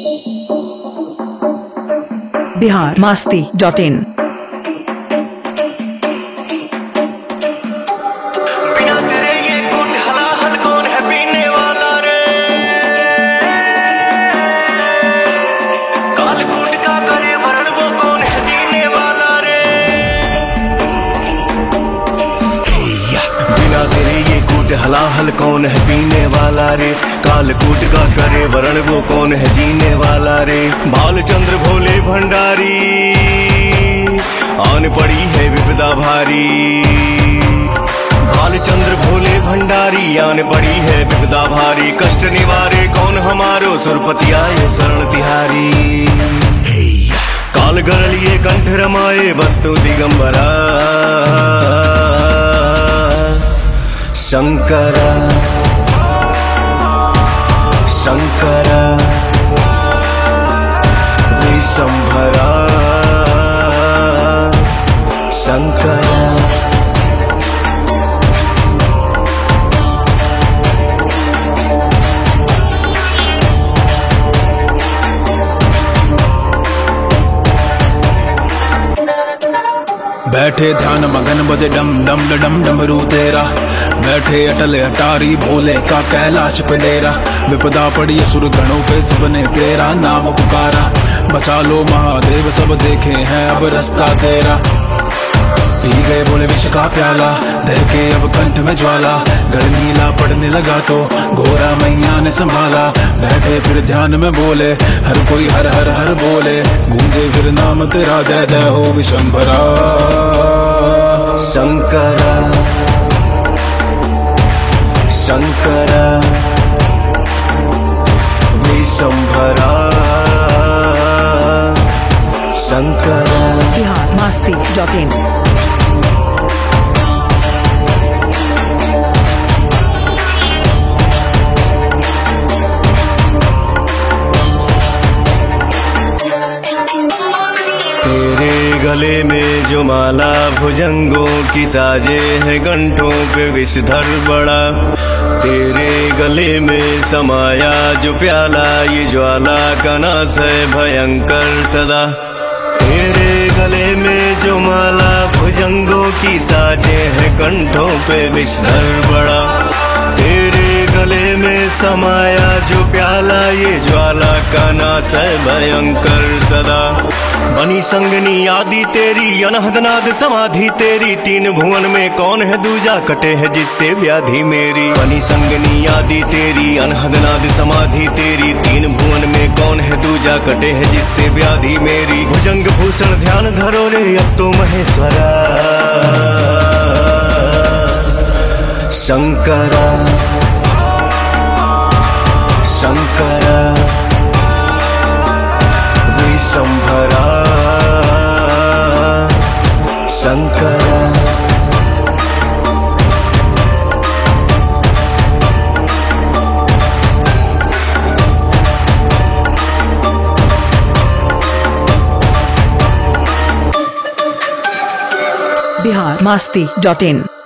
biharmasti.in। हलाहल कौन है पीने वाला रे, कालकूट का करे वरण वो कौन है जीने वाला रे। बालचंद्र भोले भंडारी आन पड़ी है विपदा भारी, बालचंद्र भोले भंडारी आन पड़ी है विपदा भारी। कष्ट निवारे कौन हमारो सुरपति आए शरण तिहारी, काल गरलिए कंठ रमाए वस्तु दिगंबरा। शंकरा शंकरा विशंभरा शंकरा। बैठे ध्यान मगन बजे डम डम डम डमरू तेरा, बैठे अटल अटारी भोले का कैलाश पे डेरा। विपदा पड़ी असुर गणों पे सबने तेरा नाम पुकारा, बचा लो महादेव सब देखे हैं अब रास्ता तेरा। पी गए बोले विष का प्याला, दहके अब कंठ में ज्वाला। गर्मीला पड़ने लगा तो गोरा मैया ने संभाला, बैठे फिर ध्यान में बोले हर कोई हर हर हर बोले। गूंजे फिर नाम तेरा जय जय हो विशंभरा। शंकरा शंकरा विशंभरा शंकरा। biharmasti.in। गले में जो माला भुजंगों की साजे है, गंठों पे विषधर बड़ा। तेरे गले में समाया जो प्याला, ये ज्वाला का नाश है भयंकर सदा। तेरे गले में जो माला भुजंगों की साजे है, कंठों पे विषधर बड़ा। तेरे गले में समाया जो प्याला, ये ज्वाला का नाश है भयंकर सदा। बनी संगनी आदि तेरी अनहदनाद समाधि तेरी, तीन भुवन में कौन है दूजा कटे है जिससे व्याधि मेरी। बनी संगनी आदि तेरी अनहदनाद समाधि तेरी, तीन भुवन में कौन है दूजा कटे है जिससे व्याधि मेरी। भुजंग भूषण ध्यान धरो रे अब तो महेश्वरा। शंकरा शंकरा विशंभरा शंकरा। biharmasti.in।